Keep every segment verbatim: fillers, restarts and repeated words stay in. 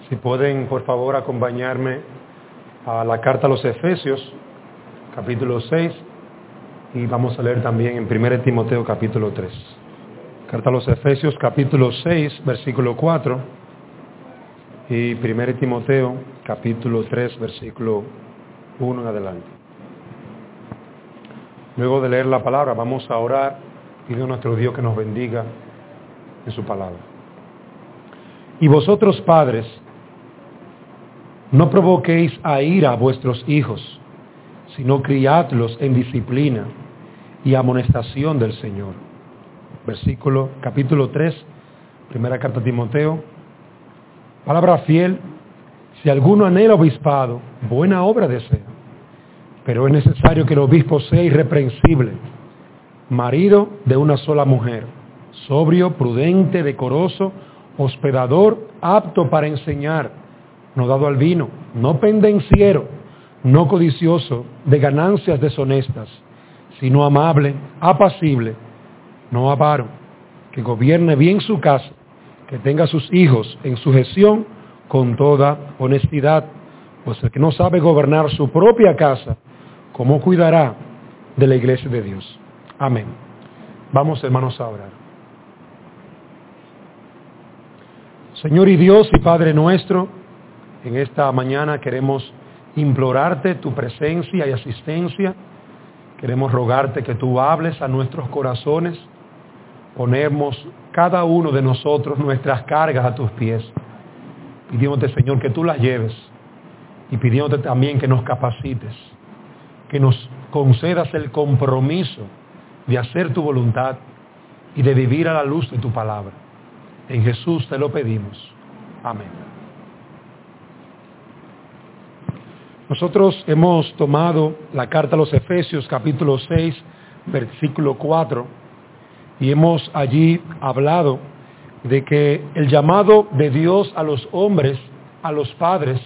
Si pueden, por favor, acompañarme a la carta a los Efesios, capítulo seis, y vamos a leer también en primera Timoteo, capítulo tres. Carta a los Efesios, capítulo seis, versículo cuatro, y primera Timoteo, capítulo tres, versículo uno en adelante. Luego de leer la palabra, vamos a orar, pido a nuestro Dios que nos bendiga en su palabra. Y vosotros, padres, no provoquéis a ira a vuestros hijos, sino criadlos en disciplina y amonestación del Señor. Versículo, capítulo tres, primera carta a Timoteo. Palabra fiel: si alguno anhela obispado, buena obra desea, pero es necesario que el obispo sea irreprensible, marido de una sola mujer, sobrio, prudente, decoroso, hospedador, apto para enseñar, no dado al vino, no pendenciero, no codicioso de ganancias deshonestas, sino amable, apacible, no avaro, que gobierne bien su casa, que tenga a sus hijos en sujeción con toda honestidad, pues el que no sabe gobernar su propia casa, ¿cómo cuidará de la iglesia de Dios? Amén. Vamos, hermanos, a orar. Señor y Dios y Padre nuestro, en esta mañana queremos implorarte tu presencia y asistencia. Queremos rogarte que tú hables a nuestros corazones. Ponemos cada uno de nosotros nuestras cargas a tus pies, pidiéndote, Señor, que tú las lleves, y pidiéndote también que nos capacites, que nos concedas el compromiso de hacer tu voluntad y de vivir a la luz de tu palabra. En Jesús te lo pedimos. Amén. Nosotros hemos tomado la carta a los Efesios, capítulo seis, versículo cuatro, y hemos allí hablado de que el llamado de Dios a los hombres, a los padres,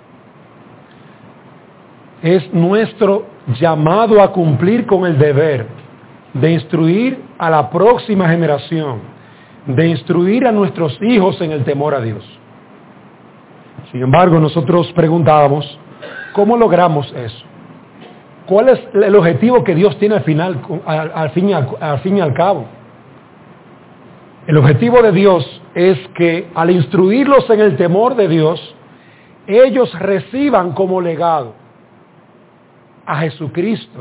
es nuestro llamado a cumplir con el deber de instruir a la próxima generación, de instruir a nuestros hijos en el temor a Dios. Sin embargo, nosotros preguntábamos, ¿cómo logramos eso? ¿Cuál es el objetivo que Dios tiene al final, al, al, fin, al, al fin y al cabo? El objetivo de Dios es que al instruirlos en el temor de Dios, ellos reciban como legado a Jesucristo.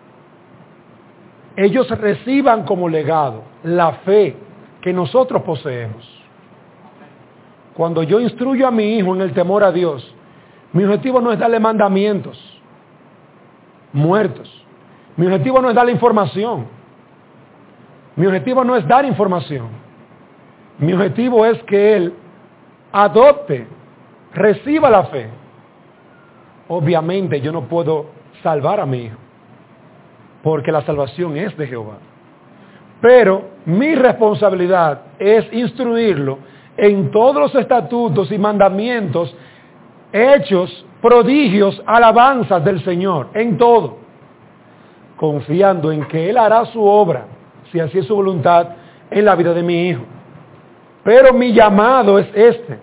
Ellos reciban como legado la fe que nosotros poseemos. Cuando yo instruyo a mi hijo en el temor a Dios, mi objetivo no es darle mandamientos muertos. Mi objetivo no es darle información. Mi objetivo no es dar información. Mi objetivo es que él adopte, reciba la fe. Obviamente yo no puedo salvar a mi hijo, porque la salvación es de Jehová. Pero mi responsabilidad es instruirlo en todos los estatutos y mandamientos, hechos, prodigios, alabanzas del Señor, en todo, confiando en que Él hará su obra, si así es su voluntad, en la vida de mi hijo. Pero mi llamado es este: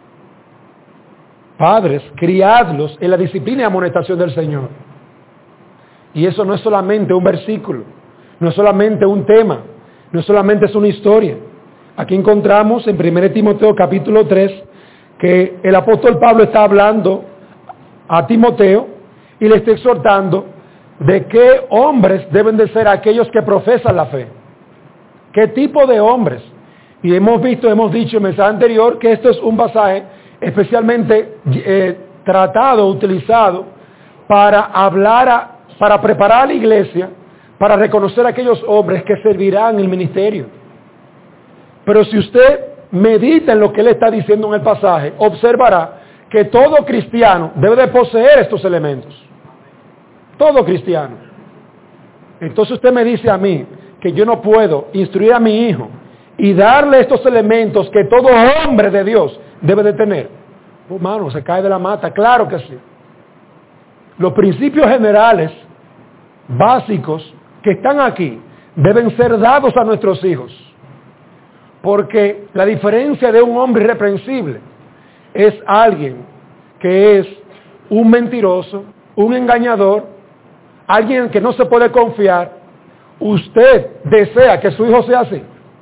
padres, criadlos en la disciplina y amonestación del Señor. Y eso no es solamente un versículo, no es solamente un tema, no solamente es una historia. Aquí encontramos en primera Timoteo capítulo tres que el apóstol Pablo está hablando a Timoteo y le está exhortando de qué hombres deben de ser aquellos que profesan la fe. ¿Qué tipo de hombres? Y hemos visto, hemos dicho en el mensaje anterior que esto es un pasaje especialmente eh, tratado, utilizado para hablar, a, para preparar a la iglesia, para reconocer a aquellos hombres que servirán en el ministerio. Pero si usted medita en lo que él está diciendo en el pasaje, observará que todo cristiano debe de poseer estos elementos. Todo cristiano. Entonces usted me dice a mí que yo no puedo instruir a mi hijo y darle estos elementos que todo hombre de Dios debe de tener. Pues, hermano, se cae de la mata. Claro que sí. Los principios generales, básicos, que están aquí, deben ser dados a nuestros hijos. Porque la diferencia de un hombre irreprensible es alguien que es un mentiroso, un engañador, alguien que no se puede confiar, usted desea que su hijo sea así.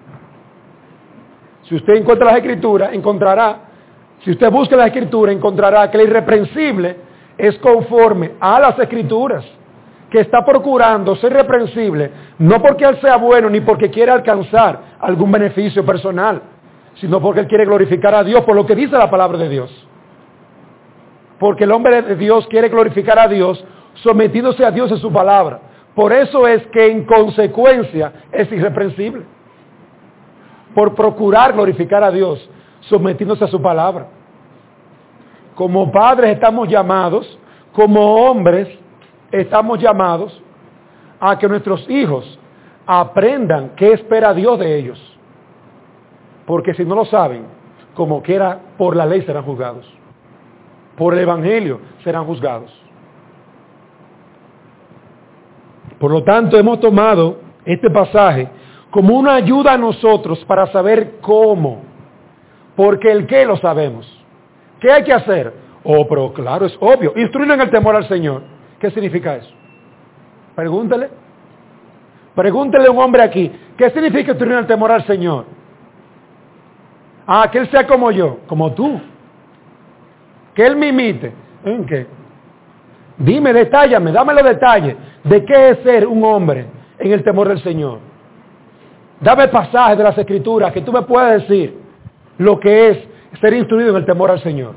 Si usted encuentra las escrituras, encontrará, si usted busca las escrituras, encontrará que el irreprensible es conforme a las escrituras, que está procurando ser irreprensible, no porque él sea bueno ni porque quiere alcanzar algún beneficio personal, sino porque él quiere glorificar a Dios por lo que dice la palabra de Dios. Porque el hombre de Dios quiere glorificar a Dios sometiéndose a Dios en su palabra. Por eso es que en consecuencia es irreprensible. Por procurar glorificar a Dios sometiéndose a su palabra. Como padres estamos llamados, como hombres estamos llamados a que nuestros hijos aprendan qué espera Dios de ellos. Porque si no lo saben, como quiera, por la ley serán juzgados. Por el evangelio serán juzgados. Por lo tanto, hemos tomado este pasaje como una ayuda a nosotros para saber cómo. Porque el qué lo sabemos. ¿Qué hay que hacer? Oh, pero claro, es obvio. Instruirlo en el temor al Señor. ¿Qué significa eso? Pregúntele. Pregúntele a un hombre aquí. ¿Qué significa instruir en el temor al Señor? Ah, que él sea como yo, como tú. Que él me imite. ¿En qué? Dime, detállame, dame los detalles de qué es ser un hombre en el temor del Señor. Dame pasajes de las Escrituras que tú me puedas decir lo que es ser instruido en el temor al Señor.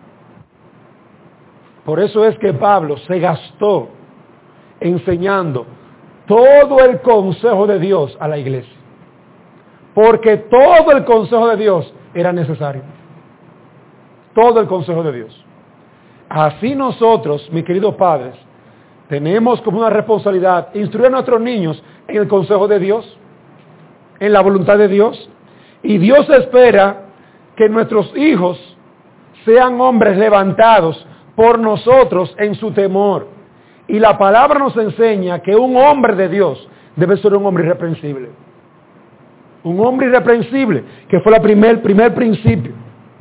Por eso es que Pablo se gastó enseñando todo el consejo de Dios a la iglesia. Porque todo el consejo de Dios era necesario. Todo el consejo de Dios. Así nosotros, mis queridos padres, tenemos como una responsabilidad instruir a nuestros niños en el consejo de Dios, en la voluntad de Dios. Y Dios espera que nuestros hijos sean hombres levantados por nosotros en su temor. Y la palabra nos enseña que un hombre de Dios debe ser un hombre irreprensible. Un hombre irreprensible, que fue el primer, primer principio.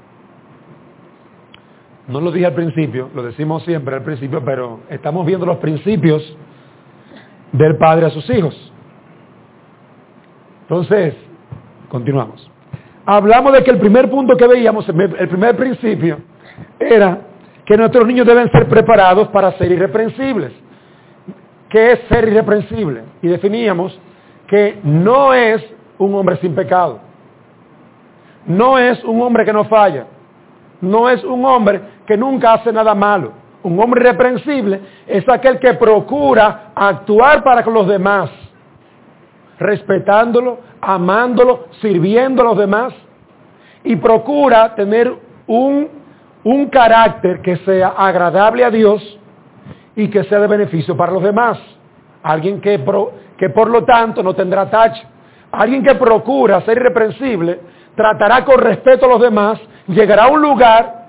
No lo dije al principio, lo decimos siempre al principio, pero estamos viendo los principios del padre a sus hijos. Entonces, continuamos. Hablamos de que el primer punto que veíamos, el primer principio, era que nuestros niños deben ser preparados para ser irreprensibles. ¿Qué es ser irreprensible? Y definíamos que no es un hombre sin pecado. No es un hombre que no falla. No es un hombre que nunca hace nada malo. Un hombre irreprensible es aquel que procura actuar para con los demás, respetándolo, amándolo, sirviendo a los demás, y procura tener un, un carácter que sea agradable a Dios y que sea de beneficio para los demás. Alguien que, pro, que por lo tanto no tendrá tacha. Alguien que procura ser irreprensible, tratará con respeto a los demás, llegará a un lugar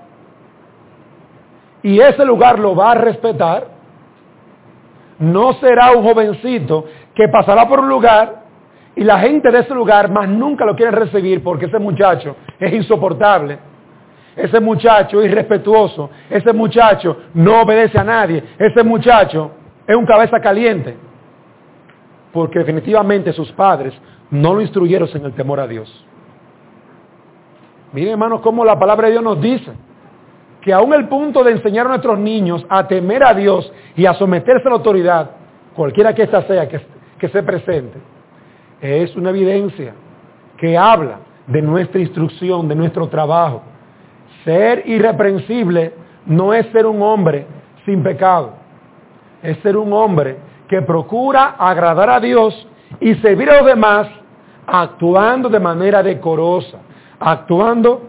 y ese lugar lo va a respetar. No será un jovencito que pasará por un lugar y la gente de ese lugar más nunca lo quiere recibir porque ese muchacho es insoportable. Ese muchacho es irrespetuoso. Ese muchacho no obedece a nadie. Ese muchacho es un cabeza caliente. Porque definitivamente sus padres no lo instruyeron en el temor a Dios. Miren, hermanos, cómo la palabra de Dios nos dice que aún el punto de enseñar a nuestros niños a temer a Dios y a someterse a la autoridad, cualquiera que ésta sea, que, que se presente, es una evidencia que habla de nuestra instrucción, de nuestro trabajo. Ser irreprensible no es ser un hombre sin pecado, es ser un hombre que procura agradar a Dios y servir a los demás actuando de manera decorosa, actuando,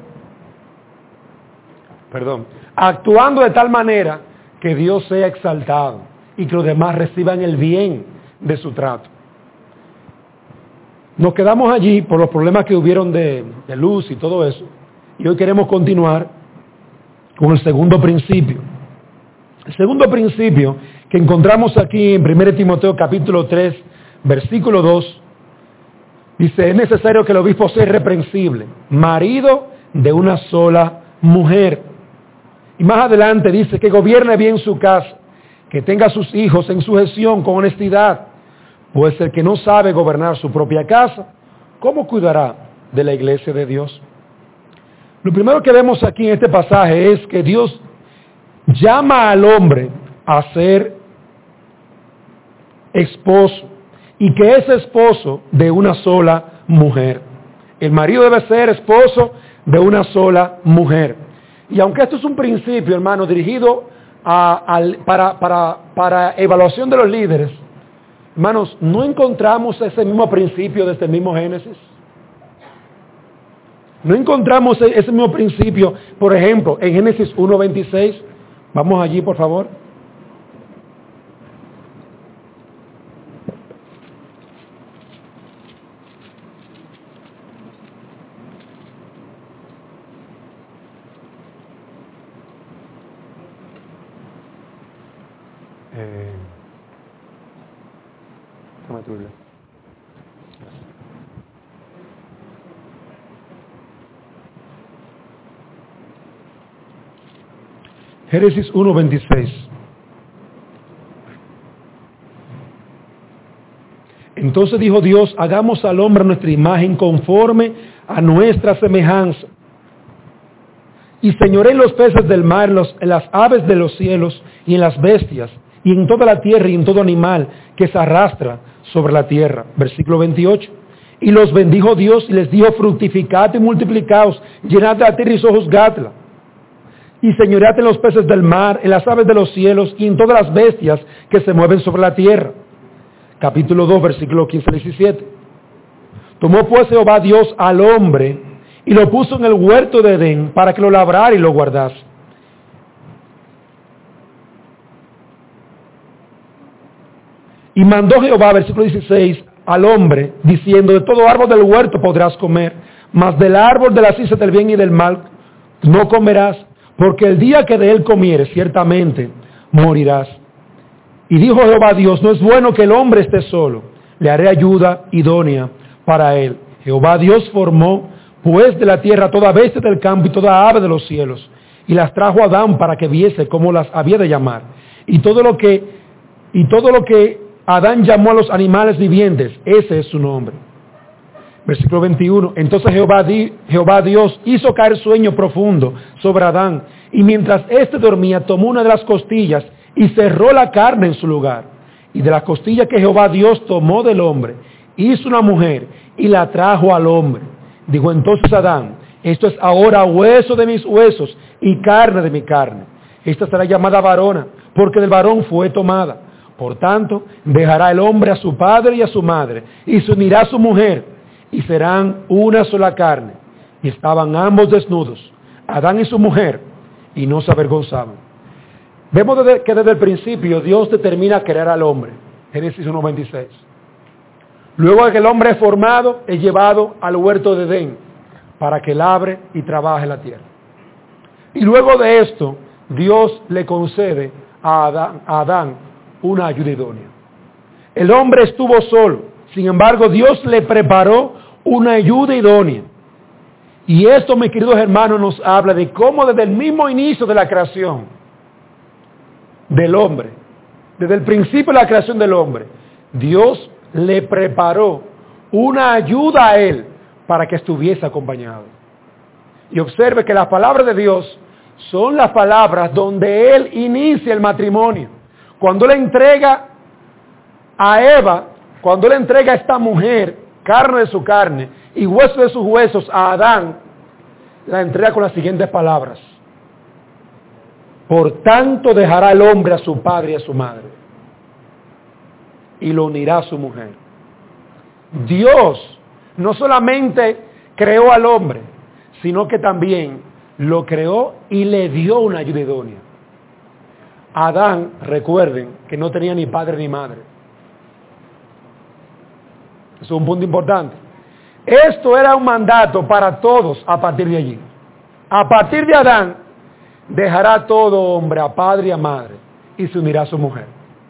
perdón, actuando de tal manera que Dios sea exaltado y que los demás reciban el bien de su trato. Nos quedamos allí por los problemas que hubieron de, de luz y todo eso, y hoy queremos continuar con el segundo principio. El segundo principio que encontramos aquí en primera Timoteo capítulo tres, versículo dos, dice, es necesario que el obispo sea irreprensible, marido de una sola mujer. Y más adelante dice que gobierne bien su casa, que tenga a sus hijos en sujeción con honestidad, pues el que no sabe gobernar su propia casa, ¿cómo cuidará de la iglesia de Dios? Lo primero que vemos aquí en este pasaje es que Dios llama al hombre a ser esposo y que es esposo de una sola mujer. El marido debe ser esposo de una sola mujer. Y aunque esto es un principio, hermano, dirigido a, a, para, para, para evaluación de los líderes, hermanos, ¿no encontramos ese mismo principio desde el mismo Génesis? ¿No encontramos ese mismo principio, por ejemplo, en Génesis uno veintiséis? Vamos allí, por favor. Eh, toma tu Biblia. Génesis uno veintiséis. Entonces dijo Dios, hagamos al hombre a nuestra imagen conforme a nuestra semejanza. Y señoré en los peces del mar, en, los, en las aves de los cielos y en las bestias, y en toda la tierra y en todo animal que se arrastra sobre la tierra. Versículo veintiocho. Y los bendijo Dios y les dijo, fructificad y multiplicaos, llenad la tierra y sojuzgadla. Y señoread en los peces del mar, en las aves de los cielos y en todas las bestias que se mueven sobre la tierra. Capítulo dos, versículo quince al diecisiete. Tomó pues Jehová Dios al hombre y lo puso en el huerto de Edén para que lo labrara y lo guardase. Y mandó Jehová, versículo dieciséis, al hombre, diciendo, de todo árbol del huerto podrás comer, mas del árbol de la ciencia del bien y del mal no comerás, porque el día que de él comieres, ciertamente morirás. Y dijo Jehová Dios, no es bueno que el hombre esté solo, le haré ayuda idónea para él. Jehová Dios formó, pues, de la tierra toda bestia del campo y toda ave de los cielos, y las trajo a Adán para que viese cómo las había de llamar. Y todo lo que, y todo lo que Adán llamó a los animales vivientes, ese es su nombre. Versículo veintiuno. Entonces Jehová, di, Jehová Dios hizo caer sueño profundo sobre Adán, y mientras éste dormía, tomó una de las costillas y cerró la carne en su lugar. Y de la costilla que Jehová Dios tomó del hombre, hizo una mujer y la trajo al hombre. Dijo entonces Adán, esto es ahora hueso de mis huesos y carne de mi carne. Esta será llamada varona, porque del varón fue tomada. Por tanto, dejará el hombre a su padre y a su madre, y se unirá a su mujer, y serán una sola carne. Y estaban ambos desnudos, Adán y su mujer, y no se avergonzaban. Vemos desde, que desde el principio Dios determina querer al hombre. Génesis uno veintiséis. Luego de que el hombre es formado, es llevado al huerto de Edén para que labre y trabaje la tierra. Y luego de esto, Dios le concede a Adán, a Adán una ayuda idónea. El hombre estuvo solo, sin embargo Dios le preparó una ayuda idónea. Y esto, mis queridos hermanos, nos habla de cómo desde el mismo inicio de la creación del hombre, desde el principio de la creación del hombre, Dios le preparó una ayuda a él para que estuviese acompañado. Y observe que las palabras de Dios son las palabras donde él inicia el matrimonio. Cuando le entrega a Eva, cuando le entrega a esta mujer, carne de su carne y hueso de sus huesos a Adán, la entrega con las siguientes palabras. Por tanto dejará el hombre a su padre y a su madre y lo unirá a su mujer. Dios no solamente creó al hombre, sino que también lo creó y le dio una ayuda idónea. Adán, recuerden que no tenía ni padre ni madre. Eso es un punto importante. Esto era un mandato para todos a partir de allí. A partir de Adán, dejará todo hombre a padre y a madre y se unirá a su mujer.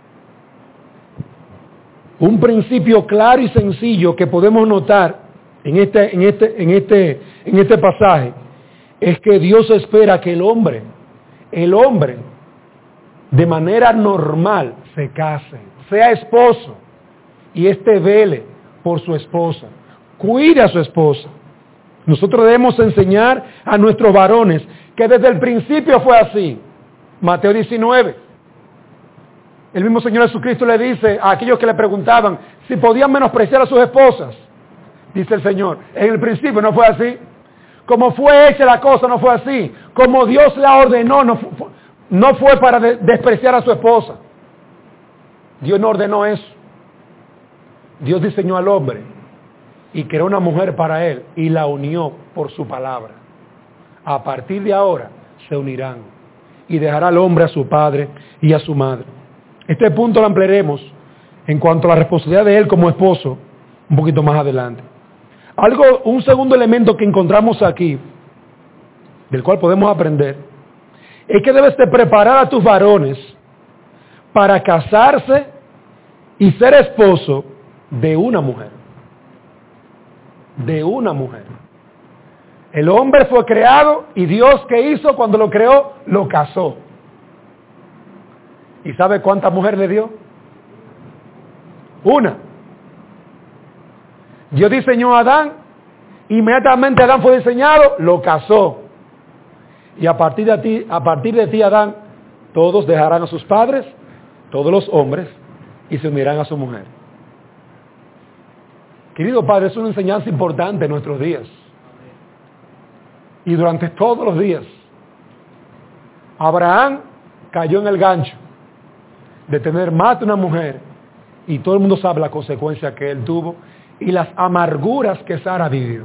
Un principio claro y sencillo que podemos notar en este, en este, en este, en este pasaje es que Dios espera que el hombre, el hombre, de manera normal, se case, sea esposo, y éste vele por su esposa, cuide a su esposa. Nosotros debemos enseñar a nuestros varones que desde el principio fue así. Mateo diecinueve. El mismo Señor Jesucristo le dice a aquellos que le preguntaban si podían menospreciar a sus esposas. Dice el Señor, en el principio no fue así. Como fue hecha la cosa, no fue así. Como Dios la ordenó, no fue, no fue para de, despreciar a su esposa. Dios no ordenó eso. Dios diseñó al hombre y creó una mujer para él y la unió por su palabra. A partir de ahora se unirán y dejará al hombre a su padre y a su madre. Este punto lo ampliaremos en cuanto a la responsabilidad de él como esposo un poquito más adelante. Algo, un segundo elemento que encontramos aquí, del cual podemos aprender, es que debes de preparar a tus varones para casarse y ser esposo de una mujer. De una mujer. El hombre fue creado y Dios, ¿qué hizo cuando lo creó? Lo casó. ¿Y sabe cuántas mujeres le dio? Una. Dios diseñó a Adán, inmediatamente Adán fue diseñado, lo casó. Y a partir de ti, a partir de ti, Adán, todos dejarán a sus padres, todos los hombres, y se unirán a su mujer. Querido Padre, es una enseñanza importante en nuestros días. Y durante todos los días, Abraham cayó en el gancho de tener más de una mujer, y todo el mundo sabe la consecuencia que él tuvo y las amarguras que Sara vivió.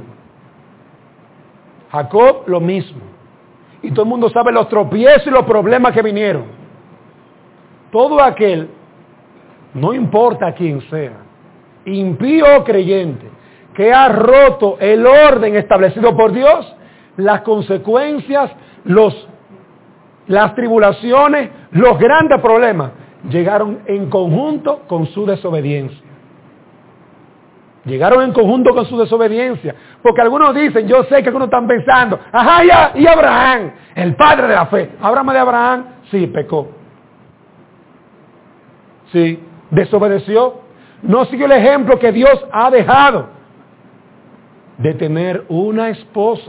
Jacob lo mismo. Y todo el mundo sabe los tropiezos y los problemas que vinieron. Todo aquel, no importa quién sea, impío o creyente, que ha roto el orden establecido por Dios, las consecuencias, los, las tribulaciones, los grandes problemas, llegaron en conjunto con su desobediencia. Llegaron en conjunto con su desobediencia. Porque algunos dicen, yo sé que algunos están pensando, ajá, ya, y Abraham, el padre de la fe. Abraham de Abraham, sí, pecó. Sí, desobedeció. No siguió el ejemplo que Dios ha dejado de tener una esposa.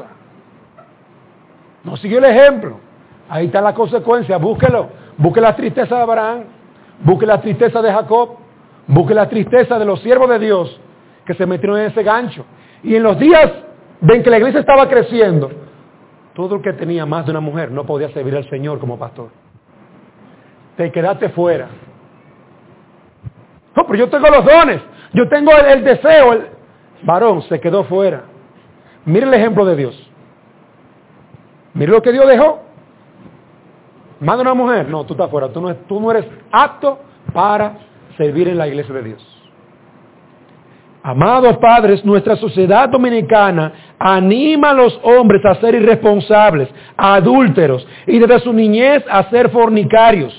No siguió el ejemplo. Ahí está la consecuencia, búsquelo. Busque la tristeza de Abraham, busque la tristeza de Jacob, busque la tristeza de los siervos de Dios que se metieron en ese gancho. Y en los días en que la iglesia estaba creciendo, todo el que tenía más de una mujer no podía servir al Señor como pastor. Te quedaste fuera. No, pero yo tengo los dones, yo tengo el, el deseo. El varón se quedó fuera. Mire el ejemplo de Dios. Mire lo que Dios dejó. Más de una mujer, no, tú estás fuera. Tú no, tú no eres apto para servir en la iglesia de Dios. Amados padres, nuestra sociedad dominicana anima a los hombres a ser irresponsables, adúlteros y desde su niñez a ser fornicarios.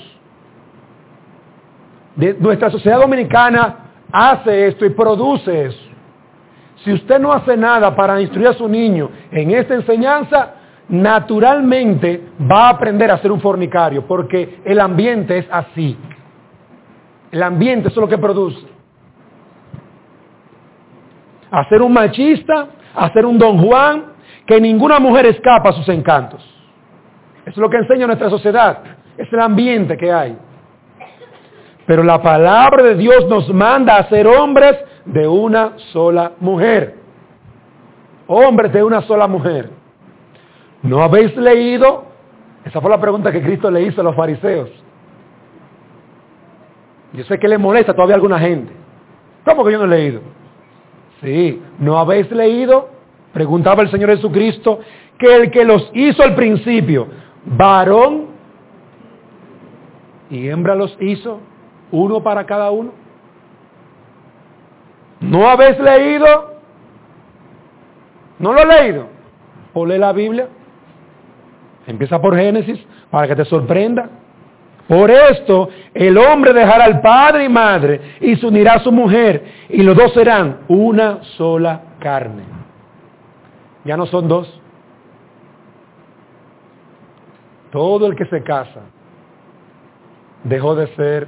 De, nuestra sociedad dominicana hace esto y produce eso. Si usted no hace nada para instruir a su niño en esta enseñanza, naturalmente va a aprender a ser un fornicario, porque el ambiente es así. El ambiente es lo que produce. A ser un machista, a ser un don Juan, que ninguna mujer escapa a sus encantos. Eso es lo que enseña nuestra sociedad. Es el ambiente que hay. Pero la palabra de Dios nos manda a ser hombres de una sola mujer. Hombres de una sola mujer. ¿No habéis leído? Esa fue la pregunta que Cristo le hizo a los fariseos. Yo sé que le molesta todavía a alguna gente. ¿Cómo que yo no he leído? Sí, ¿no habéis leído? Preguntaba el Señor Jesucristo, que el que los hizo al principio, varón y hembra los hizo, uno para cada uno. ¿No habéis leído? ¿No lo he leído? ¿O lee la Biblia? Empieza por Génesis para que te sorprenda. Por esto, el hombre dejará al padre y madre y se unirá a su mujer y los dos serán una sola carne. Ya no son dos. todo el que se casa dejó de ser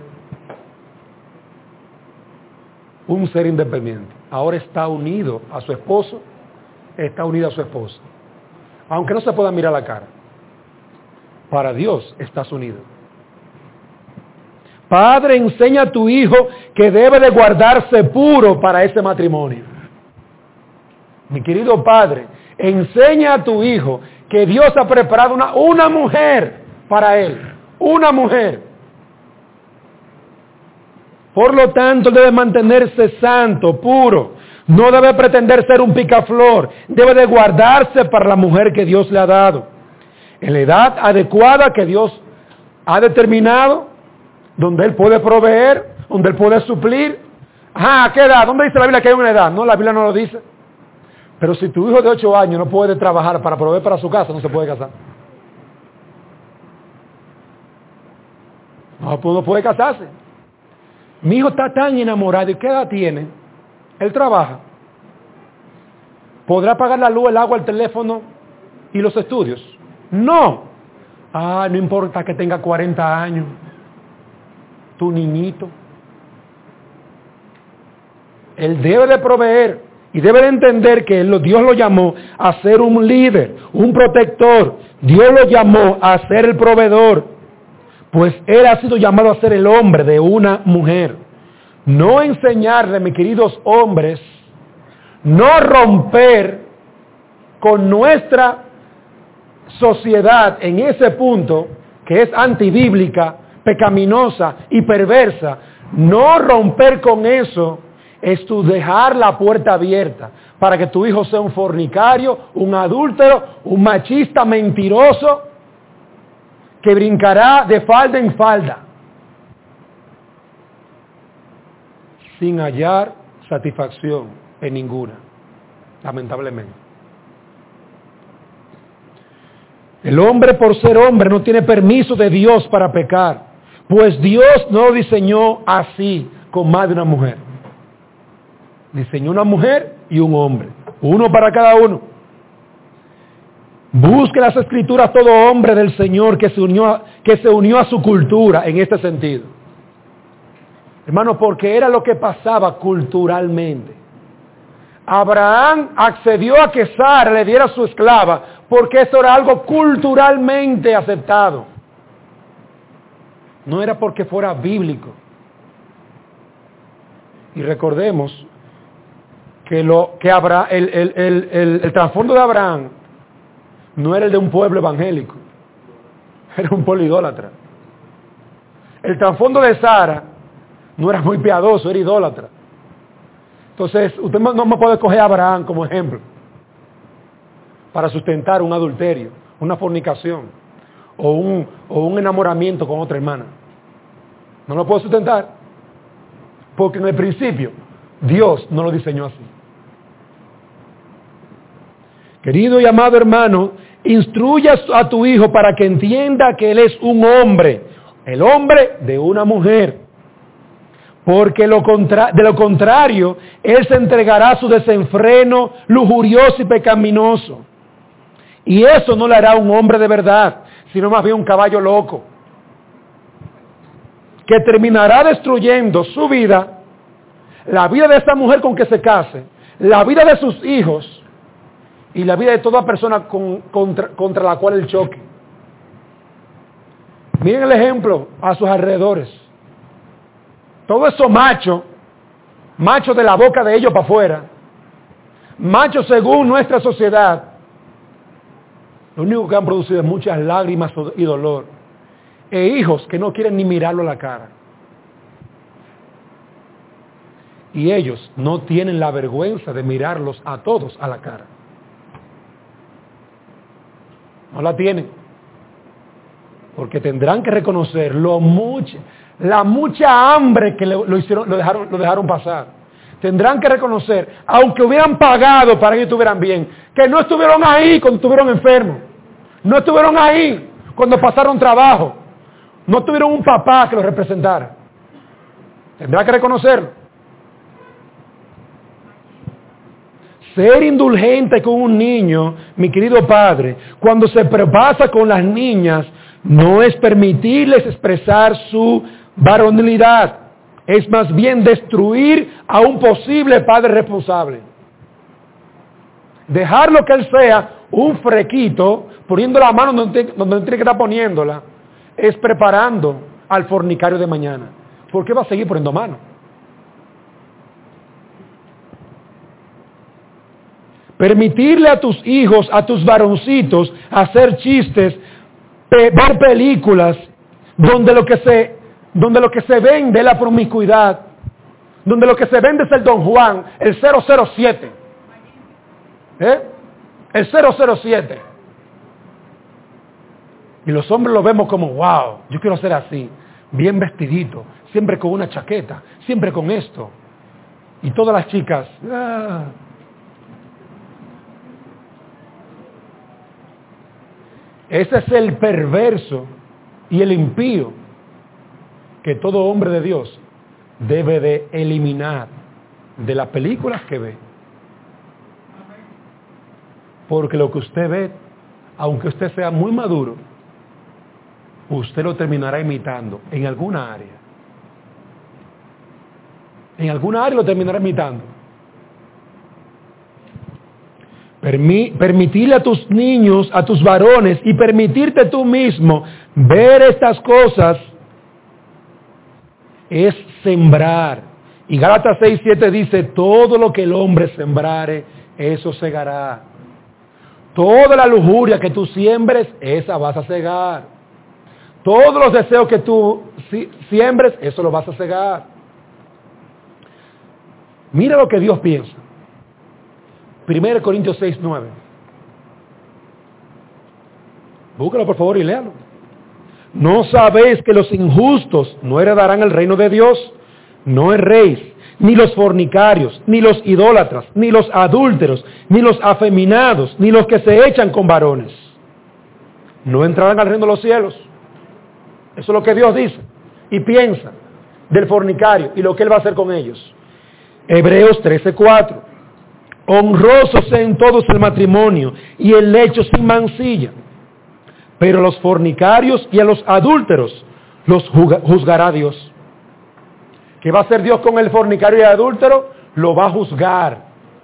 un ser independiente. Ahora está unido a su esposo, está unido a su esposa. Aunque no se pueda mirar la cara. Para Dios estás unido. Padre, enseña a tu hijo que debe de guardarse puro para ese matrimonio. Mi querido padre, enseña a tu hijo que Dios ha preparado una, una mujer para él. Una mujer. Por lo tanto, debe mantenerse santo, puro. No debe pretender ser un picaflor. Debe de guardarse para la mujer que Dios le ha dado. En la edad adecuada que Dios ha determinado, donde Él puede proveer, donde Él puede suplir. Ajá, ¿a qué edad? ¿Dónde dice la Biblia que hay una edad? No, la Biblia no lo dice. Pero si tu hijo de ocho años no puede trabajar para proveer para su casa, no se puede casar. No, pues no puede casarse. Mi hijo está tan enamorado. ¿Y qué edad tiene? Él trabaja. ¿Podrá pagar la luz, el agua, el teléfono y los estudios? No. Ah, no importa que tenga cuarenta años. Tu niñito. Él debe de proveer y debe de entender que Dios lo llamó a ser un líder, un protector. Dios lo llamó a ser el proveedor. Pues Él ha sido llamado a ser el hombre de una mujer. No enseñarle, mis queridos hombres, no romper con nuestra sociedad en ese punto que es antibíblica, pecaminosa y perversa. No romper con eso es tu dejar la puerta abierta para que tu hijo sea un fornicario, un adúltero, un machista mentiroso que brincará de falda en falda sin hallar satisfacción en ninguna, lamentablemente. El hombre, por ser hombre, no tiene permiso de Dios para pecar, pues Dios no lo diseñó así, con más de una mujer. Diseñó una mujer y un hombre, uno para cada uno. Busque las escrituras todo hombre del Señor que se unió a, que se unió a su cultura en este sentido. Hermano, porque era lo que pasaba culturalmente. Abraham accedió a que Sara le diera su esclava porque eso era algo culturalmente aceptado. No era porque fuera bíblico. Y recordemos que, lo, que Abraham, el, el, el, el, el trasfondo de Abraham no era el de un pueblo evangélico, era un pueblo idólatra. El trasfondo de Sara no era muy piadoso, era idólatra. Entonces, usted no me puede coger a Abraham como ejemplo para sustentar un adulterio, una fornicación o un, o un enamoramiento con otra hermana. No lo puedo sustentar porque en el principio Dios no lo diseñó así. Querido y amado hermano, instruya a tu hijo para que entienda que él es un hombre, el hombre de una mujer. Porque lo contra- de lo contrario, él se entregará a su desenfreno lujurioso y pecaminoso. Y eso no le hará un hombre de verdad, sino más bien un caballo loco, que terminará destruyendo su vida, la vida de esa mujer con que se case, la vida de sus hijos, y la vida de toda persona con, contra, contra la cual él choque. Miren el ejemplo a sus alrededores. Todo eso macho, macho de la boca de ellos para afuera, macho según nuestra sociedad, lo único que han producido es muchas lágrimas y dolor. E hijos que no quieren ni mirarlo a la cara. Y ellos no tienen la vergüenza de mirarlos a todos a la cara. No la tienen. Porque tendrán que reconocer lo mucho, la mucha hambre que lo, hicieron, lo, dejaron, lo dejaron pasar. Tendrán que reconocer, aunque hubieran pagado para que estuvieran bien, que no estuvieron ahí cuando estuvieron enfermos. No estuvieron ahí cuando pasaron trabajo. No tuvieron un papá que los representara. Tendrán que reconocerlo. Ser indulgente con un niño, mi querido padre, cuando se pasa con las niñas, no es permitirles expresar su varonilidad, es más bien destruir a un posible padre responsable. Dejarlo que él sea un frequito, poniendo la mano donde, donde tiene que estar poniéndola, es preparando al fornicario de mañana. ¿Por qué va a seguir poniendo mano? Permitirle a tus hijos, a tus varoncitos, hacer chistes, pe- ver películas, donde lo que se, donde lo que se vende es la promiscuidad, donde lo que se vende es el Don Juan, el cero cero siete. ¿Eh? El cero cero siete. Y los hombres lo vemos como, wow, yo quiero ser así, bien vestidito, siempre con una chaqueta, siempre con esto. Y todas las chicas, ah. Ese es el perverso y el impío que todo hombre de Dios debe de eliminar de las películas que ve. Porque lo que usted ve, aunque usted sea muy maduro, usted lo terminará imitando en alguna área. En alguna área lo terminará imitando. Permi- permitirle a tus niños, a tus varones, y permitirte tú mismo ver estas cosas es sembrar. Y Gálatas seis siete dice, todo lo que el hombre sembrare, eso segará. Toda la lujuria que tú siembres, esa vas a cegar. Todos los deseos que tú siembres, eso lo vas a cegar. Mira lo que Dios piensa. primero Corintios seis nueve. Búscalo por favor y léalo. ¿No sabéis que los injustos no heredarán el reino de Dios? No erréis, ni los fornicarios, ni los idólatras, ni los adúlteros, ni los afeminados, ni los que se echan con varones. No entrarán al reino de los cielos. Eso es lo que Dios dice y piensa del fornicario y lo que Él va a hacer con ellos. Hebreos trece cuatro. Honrosos en todos el matrimonio y el lecho sin mancilla. Pero a los fornicarios y a los adúlteros los juzgará Dios. ¿Qué va a hacer Dios con el fornicario y el adúltero? Lo va a juzgar.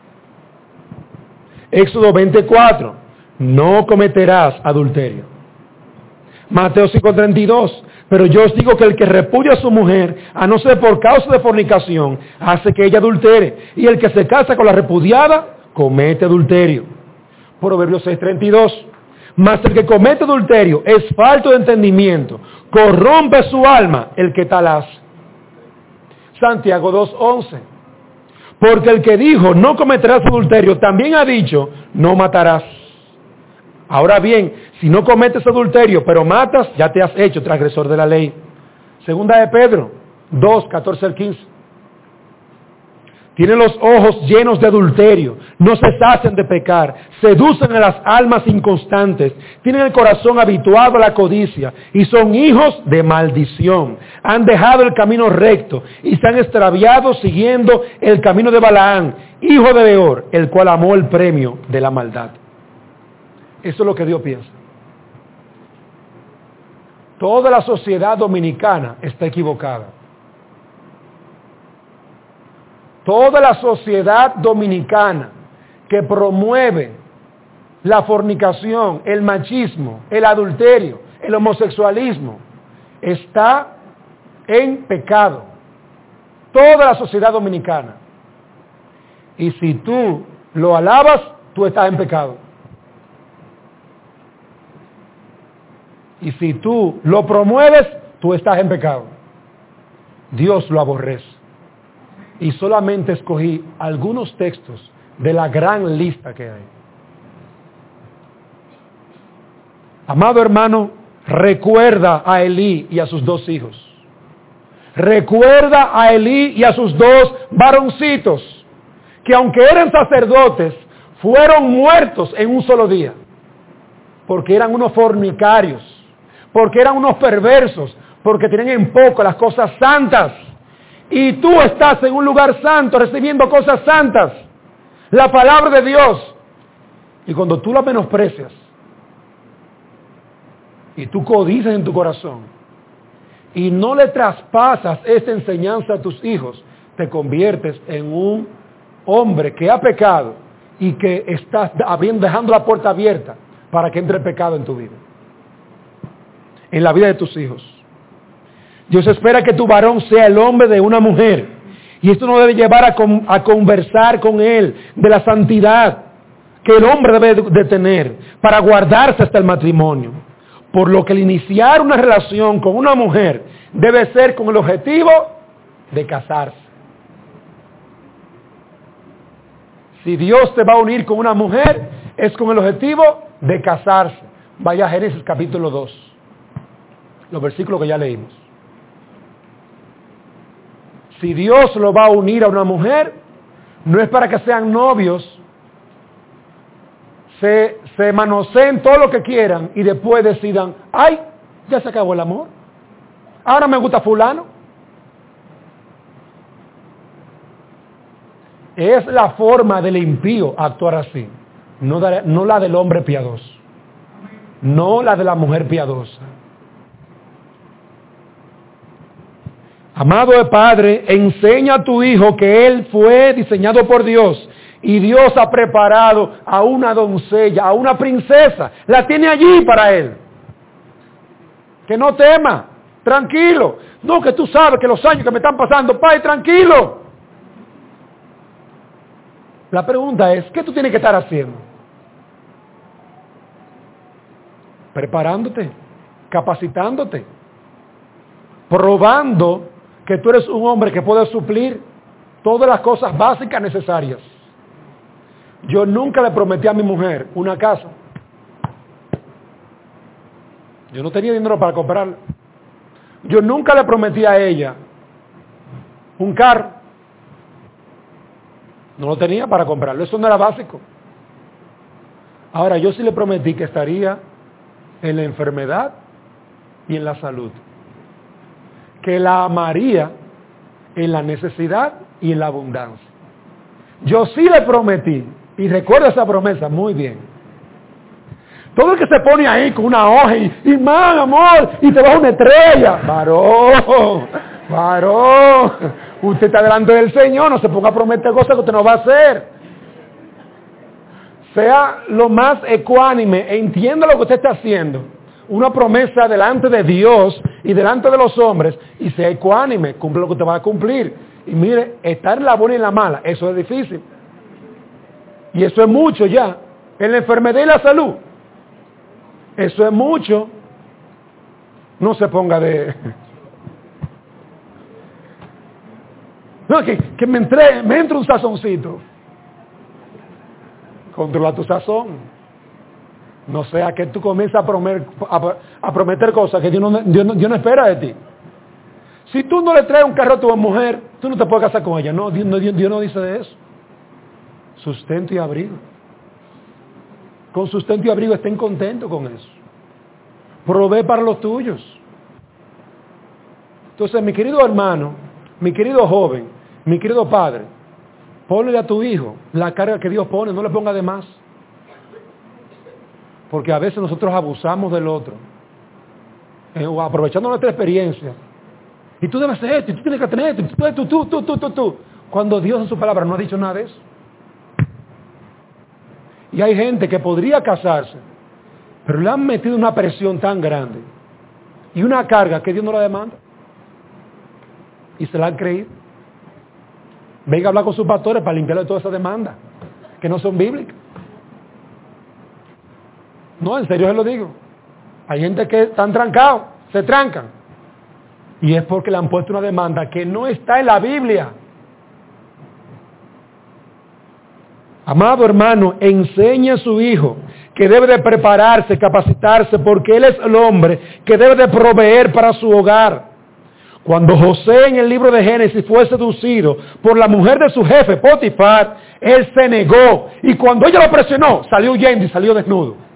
Éxodo veinticuatro. No cometerás adulterio. Mateo cinco treinta y dos. Pero yo os digo que el que repudia a su mujer, a no ser por causa de fornicación, hace que ella adultere. Y el que se casa con la repudiada, comete adulterio. Proverbios seis treinta y dos. Mas el que comete adulterio es falto de entendimiento, corrompe su alma el que tal hace. Santiago dos once. Porque el que dijo no cometerás adulterio, también ha dicho no matarás. Ahora bien, si no cometes adulterio, pero matas, ya te has hecho transgresor de la ley. Segunda de Pedro dos catorce al quince. Tienen los ojos llenos de adulterio, no se sacian de pecar, seducen a las almas inconstantes, tienen el corazón habituado a la codicia y son hijos de maldición. Han dejado el camino recto y se han extraviado siguiendo el camino de Balaán, hijo de Beor, el cual amó el premio de la maldad. Eso es lo que Dios piensa. Toda la sociedad dominicana está equivocada. Toda la sociedad dominicana que promueve la fornicación, el machismo, el adulterio, el homosexualismo, está en pecado. Toda la sociedad dominicana. Y si tú lo alabas, tú estás en pecado. Y si tú lo promueves, tú estás en pecado. Dios lo aborrece. Y solamente escogí algunos textos de la gran lista que hay. Amado hermano, recuerda a Elí y a sus dos hijos. Recuerda a Elí y a sus dos varoncitos, que aunque eran sacerdotes, fueron muertos en un solo día. Porque eran unos fornicarios, porque eran unos perversos, porque tenían en poco las cosas santas. Y tú estás en un lugar santo recibiendo cosas santas, la palabra de Dios. Y cuando tú la menosprecias, y tú codicias en tu corazón, y no le traspasas esta enseñanza a tus hijos, te conviertes en un hombre que ha pecado y que estás abriendo, dejando la puerta abierta para que entre el pecado en tu vida, en la vida de tus hijos. Dios espera que tu varón sea el hombre de una mujer, y esto nos debe llevar a, con, a conversar con él de la santidad que el hombre debe de tener para guardarse hasta el matrimonio. Por lo que el iniciar una relación con una mujer debe ser con el objetivo de casarse. Si Dios te va a unir con una mujer, es con el objetivo de casarse. Vaya a Génesis capítulo dos, los versículos que ya leímos. Si Dios lo va a unir a una mujer, no es para que sean novios, se, se manoseen todo lo que quieran y después decidan, ay, ya se acabó el amor, ahora me gusta fulano. Es la forma del impío actuar así, no, de, no la del hombre piadoso, no la de la mujer piadosa. Amado de Padre, enseña a tu hijo que él fue diseñado por Dios y Dios ha preparado a una doncella, a una princesa, la tiene allí para él. Que no tema, tranquilo. No, que tú sabes que los años que me están pasando, Pai, tranquilo. La pregunta es, ¿qué tú tienes que estar haciendo? Preparándote, capacitándote, probando que tú eres un hombre que puede suplir todas las cosas básicas necesarias. Yo nunca le prometí a mi mujer una casa. Yo no tenía dinero para comprarla. Yo nunca le prometí a ella un carro. No lo tenía para comprarlo, eso no era básico. Ahora, yo sí le prometí que estaría en la enfermedad y en la salud. Que la amaría en la necesidad y en la abundancia. Yo sí le prometí, y recuerda esa promesa muy bien. Todo el que se pone ahí con una hoja y, y man, amor, y te baja una estrella. Varón, varón, usted está delante del Señor, no se ponga a prometer cosas que usted no va a hacer. Sea lo más ecuánime, e entienda lo que usted está haciendo. Una promesa delante de Dios y delante de los hombres, y sea ecuánime, cumple lo que te va a cumplir. Y mire, estar en la buena y en la mala, eso es difícil. Y eso es mucho ya. En la enfermedad y la salud, eso es mucho. No se ponga de... No, que, que me entre, me entre un sazoncito. Controla tu sazón. No sea que tú comiences a prometer, a, a prometer cosas que Dios no, Dios, no, Dios no espera de ti. Si tú no le traes un carro a tu mujer, tú no te puedes casar con ella. No, Dios, no, Dios, Dios no dice de eso. Sustento y abrigo. Con sustento y abrigo estén contentos con eso. Provee para los tuyos. Entonces, mi querido hermano, mi querido joven, mi querido padre, ponle a tu hijo la carga que Dios pone, no le ponga de más. Porque a veces nosotros abusamos del otro, eh, aprovechando nuestra experiencia. Y tú debes hacer esto, y tú tienes que tener esto, y tú, tú, tú, tú, tú, tú. Cuando Dios en su palabra no ha dicho nada de eso. Y hay gente que podría casarse, pero le han metido una presión tan grande y una carga que Dios no la demanda. Y se la han creído. Venga a hablar con sus pastores para limpiarle toda esa demanda, que no son bíblicas. No, en serio se lo digo. Hay gente que están trancados, se trancan. Y es porque le han puesto una demanda que no está en la Biblia. Amado hermano, enseñe a su hijo que debe de prepararse, capacitarse, porque él es el hombre que debe de proveer para su hogar. Cuando José en el libro de Génesis fue seducido por la mujer de su jefe, Potifar, él se negó. Y cuando ella lo presionó, salió huyendo y salió desnudo.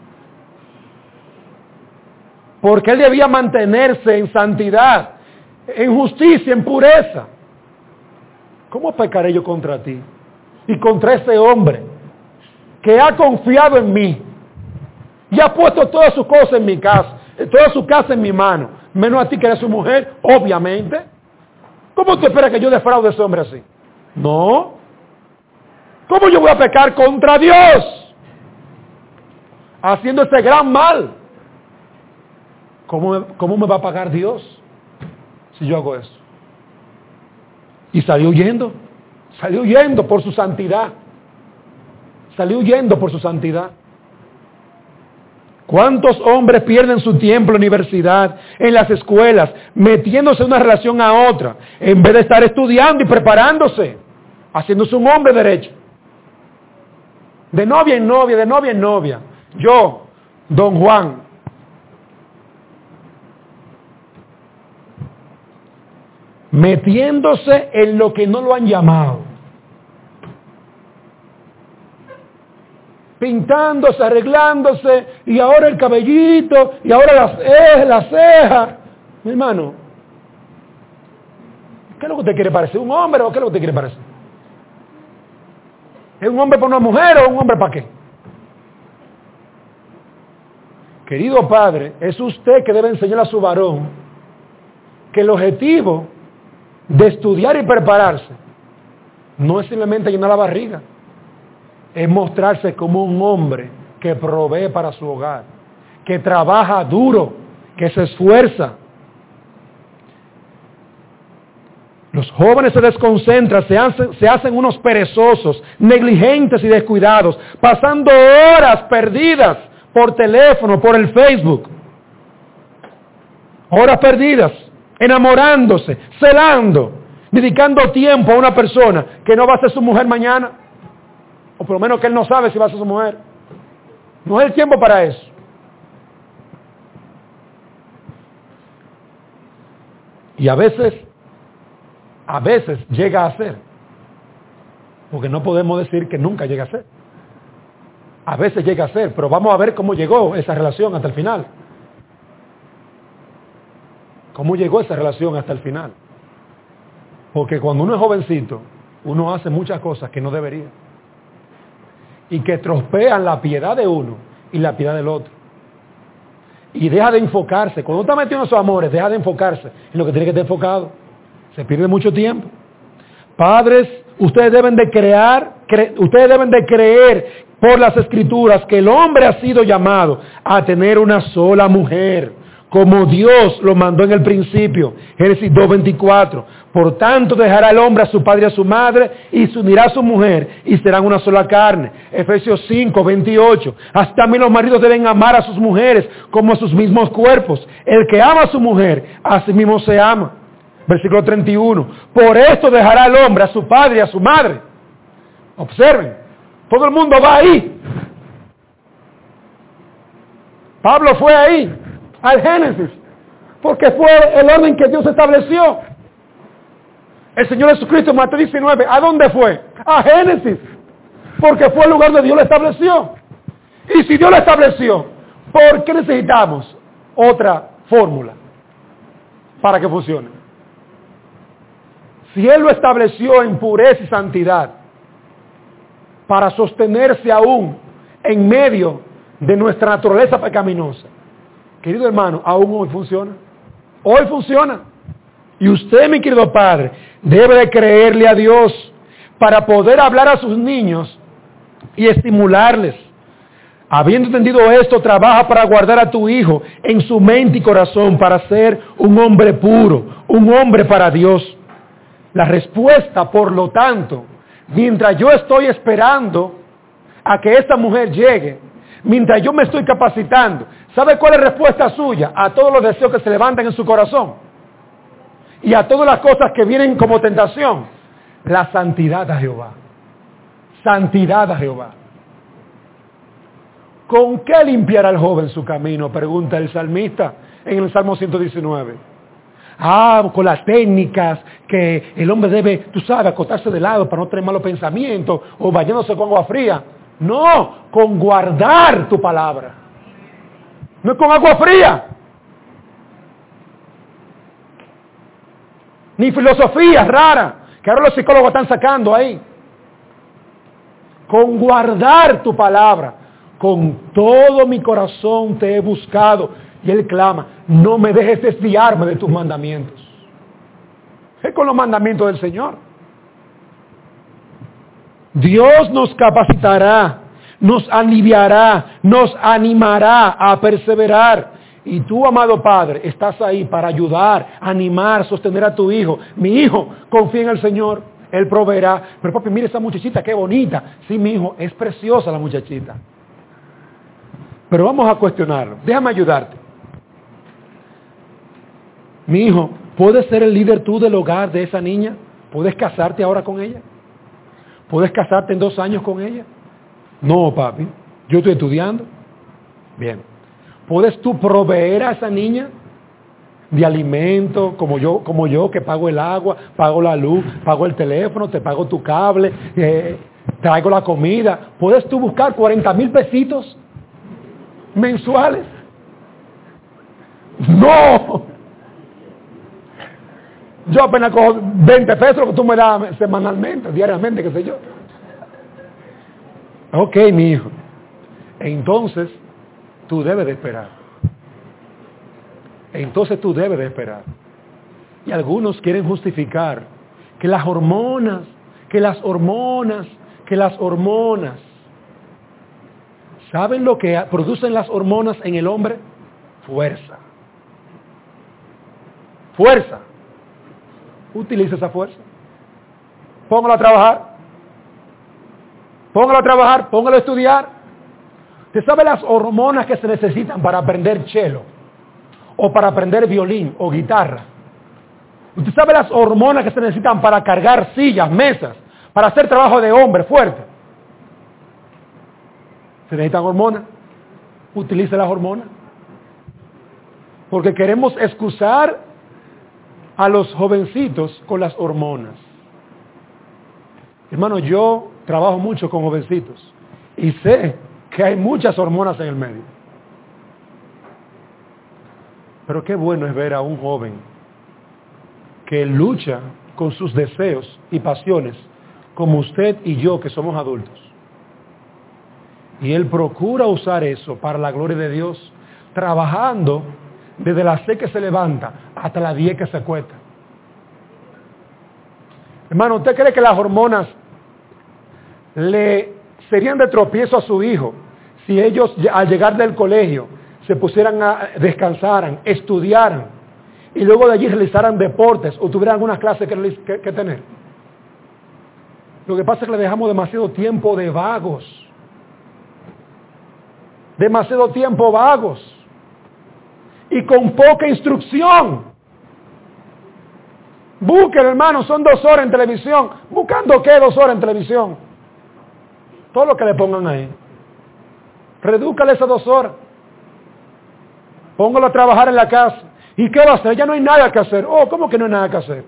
Porque él debía mantenerse en santidad, en justicia, en pureza. ¿Cómo pecaré yo contra ti? Y contra ese hombre que ha confiado en mí y ha puesto todas sus cosas en mi casa. toda su casa en mi mano, menos a ti que eres su mujer, obviamente. ¿Cómo tú esperas que yo defraude a ese hombre así? No. ¿Cómo yo voy a pecar contra Dios? Haciendo ese gran mal. ¿Cómo me, cómo me va a pagar Dios si yo hago eso? Y salió huyendo. Salió huyendo por su santidad. Salió huyendo por su santidad. ¿Cuántos hombres pierden su tiempo en la universidad, en las escuelas, metiéndose de una relación a otra, en vez de estar estudiando y preparándose, haciéndose un hombre derecho? De novia en novia, de novia en novia. Yo, don Juan, metiéndose en lo que no lo han llamado. Pintándose, arreglándose, y ahora el cabellito, y ahora las cejas, la ceja. Mi hermano, ¿qué es lo que usted quiere parecer? ¿Un hombre o qué es lo que usted quiere parecer? ¿Es un hombre para una mujer o un hombre para qué? Querido padre, es usted que debe enseñar a su varón que el objetivo de estudiar y prepararse no es simplemente llenar la barriga, es mostrarse como un hombre que provee para su hogar, que trabaja duro, que se esfuerza. Los jóvenes se desconcentran, se hacen, se hacen unos perezosos, negligentes y descuidados, pasando horas perdidas por teléfono, por el Facebook. Horas perdidas, enamorándose, celando, dedicando tiempo a una persona que no va a ser su mujer mañana. O por lo menos que él no sabe si va a ser su mujer. No es el tiempo para eso. Y a veces, a veces llega a ser. Porque no podemos decir que nunca llega a ser. A veces llega a ser, pero vamos a ver cómo llegó esa relación hasta el final. ¿Cómo llegó esa relación hasta el final? Porque cuando uno es jovencito, uno hace muchas cosas que no debería. Y que trospean la piedad de uno y la piedad del otro. Y deja de enfocarse. Cuando uno está metido en esos amores, deja de enfocarse en lo que tiene que estar enfocado. Se pierde mucho tiempo. Padres, ustedes deben de crear, cre- ustedes deben de creer por las Escrituras que el hombre ha sido llamado a tener una sola mujer, como Dios lo mandó en el principio. Génesis dos veinticuatro. Por tanto dejará el hombre a su padre y a su madre y se unirá a su mujer y serán una sola carne. Efesios cinco veintiocho. Así también los maridos deben amar a sus mujeres como a sus mismos cuerpos. El que ama a su mujer, a sí mismo se ama. Versículo treinta y uno. Por esto dejará el hombre a su padre y a su madre. Observen, todo el mundo va ahí. Pablo fue ahí, al Génesis, porque fue el orden que Dios estableció. El Señor Jesucristo en Mateo diecinueve, ¿a dónde fue? A Génesis, porque fue el lugar donde Dios lo estableció. Y si Dios lo estableció, ¿por qué necesitamos otra fórmula para que funcione? Si Él lo estableció en pureza y santidad, para sostenerse aún en medio de nuestra naturaleza pecaminosa, querido hermano, aún hoy funciona. Hoy funciona. Y usted, mi querido padre, debe de creerle a Dios para poder hablar a sus niños y estimularles. Habiendo entendido esto, trabaja para guardar a tu hijo en su mente y corazón para ser un hombre puro, un hombre para Dios. La respuesta, por lo tanto, mientras yo estoy esperando a que esta mujer llegue, mientras yo me estoy capacitando, ¿sabe cuál es la respuesta suya a todos los deseos que se levantan en su corazón? Y a todas las cosas que vienen como tentación. La santidad a Jehová. Santidad a Jehová. ¿Con qué limpiará el joven su camino? Pregunta el salmista en el Salmo ciento diecinueve. Ah, con las técnicas que el hombre debe, tú sabes, acostarse de lado para no tener malos pensamientos o bañándose con agua fría. No, con guardar tu palabra. No es con agua fría. Ni filosofías raras, que ahora los psicólogos están sacando ahí. Con guardar tu palabra. Con todo mi corazón te he buscado. Y él clama, no me dejes desviarme de tus mandamientos. Es con los mandamientos del Señor. Dios nos capacitará, nos aliviará, nos animará a perseverar. Y tú, amado Padre, estás ahí para ayudar, animar, sostener a tu hijo. Mi hijo, confía en el Señor, Él proveerá. Pero papi, mire esa muchachita, qué bonita. Sí, mi hijo, es preciosa la muchachita. Pero vamos a cuestionarlo. Déjame ayudarte. Mi hijo, ¿puedes ser el líder tú del hogar de esa niña? ¿Puedes casarte ahora con ella? ¿Puedes casarte en dos años con ella? No, papi. Yo estoy estudiando. Bien. ¿Puedes tú proveer a esa niña de alimento, como yo, como yo que pago el agua, pago la luz, pago el teléfono, te pago tu cable, eh, traigo la comida? ¿Puedes tú buscar cuarenta mil pesitos mensuales? ¡No! Yo apenas cojo veinte pesos que tú me das semanalmente, diariamente, qué sé yo. Ok, mi hijo. Entonces, tú debes de esperar. Entonces tú debes de esperar. Y algunos quieren justificar que las hormonas, que las hormonas, que las hormonas. ¿Saben lo que producen las hormonas en el hombre? Fuerza. Fuerza. Utiliza esa fuerza. Póngalo a trabajar. Póngalo a trabajar, póngalo a estudiar. ¿Usted sabe las hormonas que se necesitan para aprender cello? O para aprender violín o guitarra. ¿Usted sabe las hormonas que se necesitan para cargar sillas, mesas, para hacer trabajo de hombre fuerte? ¿Se necesitan hormonas? Utilice las hormonas. Porque queremos excusar a los jovencitos con las hormonas. Hermano, yo trabajo mucho con jovencitos y sé que hay muchas hormonas en el medio. Pero qué bueno es ver a un joven que lucha con sus deseos y pasiones, como usted y yo que somos adultos. Y él procura usar eso para la gloria de Dios, trabajando desde las seis que se levanta hasta las diez que se acuesta. Hermano, ¿usted cree que las hormonas le serían de tropiezo a su hijo si ellos al llegar del colegio se pusieran a descansaran, estudiaran y luego de allí realizaran deportes o tuvieran algunas clases que, que, que tener? Lo que pasa es que le dejamos demasiado tiempo de vagos. Demasiado tiempo vagos. Y con poca instrucción. Busquen, hermano, son dos horas en televisión. ¿Buscando qué dos horas en televisión? Todo lo que le pongan ahí. Redúcale esas dos horas. Póngalo a trabajar en la casa. ¿Y qué va a hacer? Ya no hay nada que hacer. Oh, ¿cómo que no hay nada que hacer?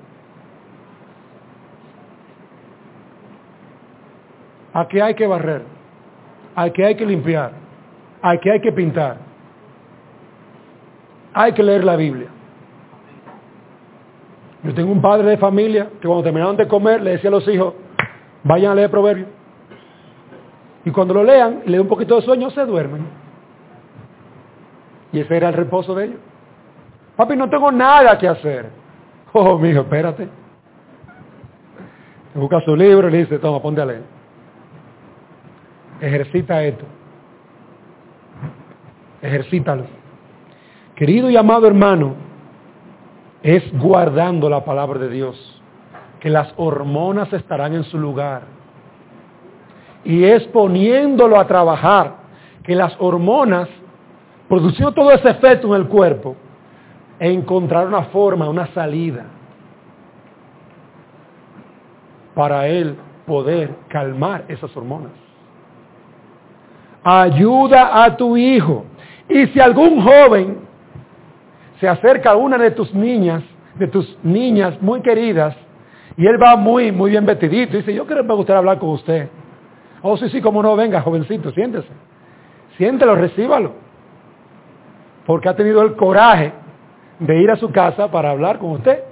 Aquí hay que barrer. Aquí hay que limpiar. Aquí hay que pintar. Hay que leer la Biblia. Yo tengo un padre de familia que cuando terminaron de comer le decía a los hijos, vayan a leer Proverbios. Y cuando lo lean, le da un poquito de sueño, se duermen. Y ese era el reposo de ellos. Papi, no tengo nada que hacer. Oh, mijo, espérate. Busca su libro y le dice, toma, ponte a leer. Ejercita esto. Ejercítalo. Querido y amado hermano, es guardando la palabra de Dios que las hormonas estarán en su lugar. Y es poniéndolo a trabajar que las hormonas, produciendo todo ese efecto en el cuerpo, encontrar una forma, una salida para él poder calmar esas hormonas. Ayuda a tu hijo. Y si algún joven se acerca a una de tus niñas, de tus niñas muy queridas, y él va muy, muy bien vestidito, y dice, yo creo que me gustaría hablar con usted. Oh, sí, sí, como no, venga, jovencito, siéntese. Siéntelo, recíbalo. Porque ha tenido el coraje de ir a su casa para hablar con usted.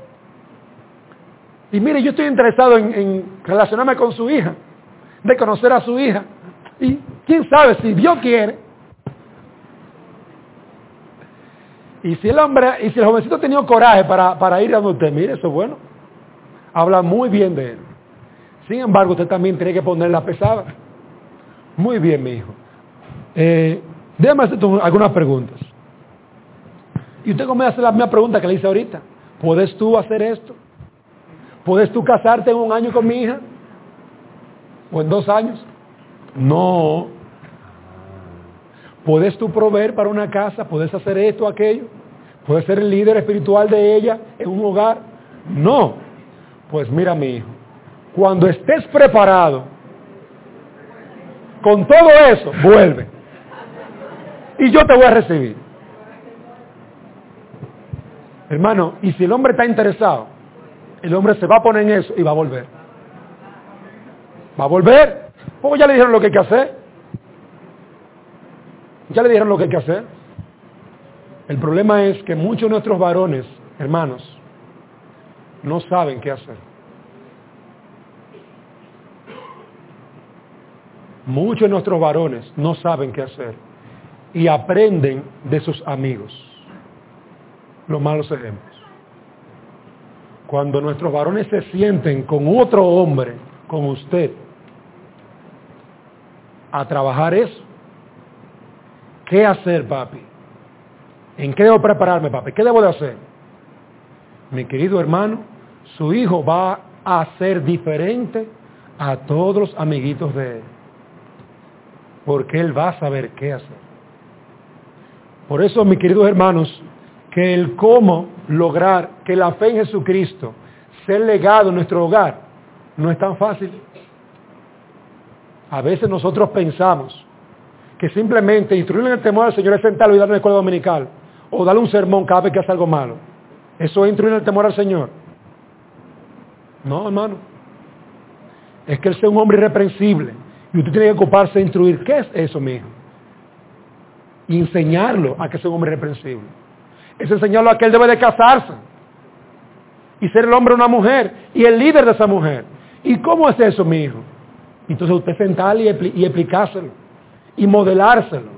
Y mire, yo estoy interesado en, en relacionarme con su hija, de conocer a su hija. Y quién sabe, si Dios quiere. Y si el hombre, y si el jovencito ha tenido coraje para, para ir a donde usted, mire, eso es bueno. Habla muy bien de él. Sin embargo, usted también tiene que poner la pesada. Muy bien, mi hijo. Eh, déjame hacer algunas preguntas. Y usted comienza a hacer la misma pregunta que le hice ahorita. ¿Puedes tú hacer esto? ¿Puedes tú casarte en un año con mi hija? ¿O en dos años? No. ¿Puedes tú proveer para una casa? ¿Puedes hacer esto o aquello? ¿Puedes ser el líder espiritual de ella en un hogar? No. Pues mira, mi hijo, cuando estés preparado con todo eso, vuelve. Y yo te voy a recibir. Hermano, y si el hombre está interesado, el hombre se va a poner en eso y va a volver. Va a volver. Porque ya le dijeron lo que hay que hacer. Ya le dijeron lo que hay que hacer. El problema es que muchos de nuestros varones, hermanos, no saben qué hacer. Muchos de nuestros varones no saben qué hacer y aprenden de sus amigos los malos ejemplos. Cuando nuestros varones se sienten con otro hombre, con usted, a trabajar eso, ¿qué hacer, papi? ¿En qué debo prepararme, papi? ¿Qué debo de hacer? Mi querido hermano, su hijo va a ser diferente a todos los amiguitos de él. Porque él va a saber qué hacer. Por eso, mis queridos hermanos, que el cómo lograr que la fe en Jesucristo sea legado en nuestro hogar no es tan fácil. A veces nosotros pensamos que simplemente instruirle en el temor al Señor es sentarlo y darle una escuela dominical o darle un sermón cada vez que hace algo malo. ¿Eso es instruir en el temor al Señor? No, hermano. Es que él sea un hombre irreprensible y usted tiene que ocuparse de instruir. ¿Qué es eso, mi hijo? Y enseñarlo a que sea un hombre irreprensible. Es enseñarlo a que él debe de casarse y ser el hombre de una mujer y el líder de esa mujer. ¿Y cómo es eso, mi hijo? Entonces usted sentarle y, expli- y explicárselo y modelárselo.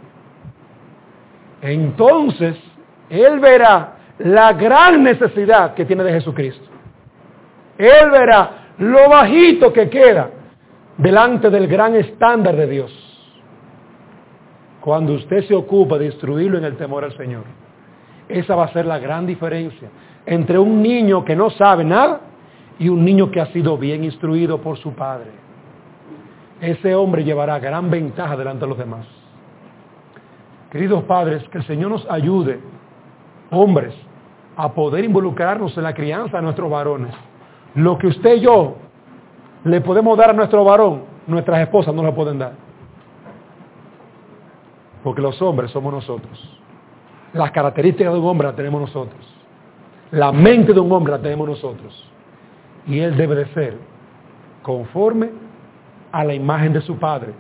Entonces él verá la gran necesidad que tiene de Jesucristo. Él verá lo bajito que queda delante del gran estándar de Dios. Cuando usted se ocupa de instruirlo en el temor al Señor. Esa va a ser la gran diferencia entre un niño que no sabe nada y un niño que ha sido bien instruido por su padre. Ese hombre llevará gran ventaja delante de los demás. Queridos padres, que el Señor nos ayude, hombres, a poder involucrarnos en la crianza de nuestros varones. Lo que usted y yo le podemos dar a nuestro varón, nuestras esposas no lo pueden dar. Porque los hombres somos nosotros. Las características de un hombre las tenemos nosotros. La mente de un hombre la tenemos nosotros. Y él debe de ser conforme a la imagen de su Padre.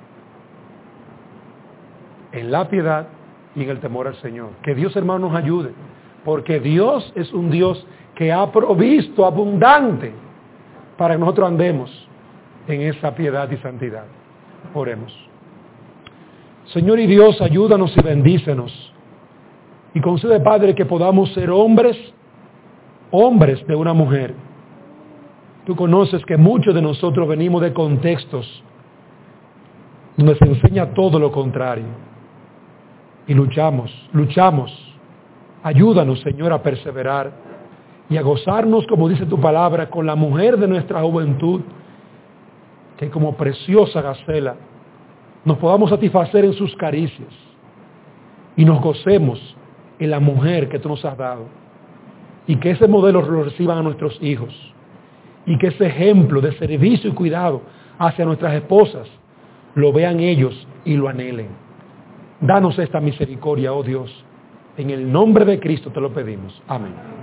En la piedad y en el temor al Señor. Que Dios, hermano, nos ayude. Porque Dios es un Dios que ha provisto abundante para que nosotros andemos en esa piedad y santidad. Oremos. Señor y Dios, ayúdanos y bendícenos. Y concede, Padre, que podamos ser hombres, hombres de una mujer. Tú conoces que muchos de nosotros venimos de contextos donde se enseña todo lo contrario. Y luchamos, luchamos. Ayúdanos, Señor, a perseverar y a gozarnos, como dice tu palabra, con la mujer de nuestra juventud, que como preciosa gacela nos podamos satisfacer en sus caricias y nos gocemos en la mujer que tú nos has dado. Y que ese modelo lo reciban a nuestros hijos. Y que ese ejemplo de servicio y cuidado hacia nuestras esposas lo vean ellos y lo anhelen. Danos esta misericordia, oh Dios. En el nombre de Cristo te lo pedimos. Amén.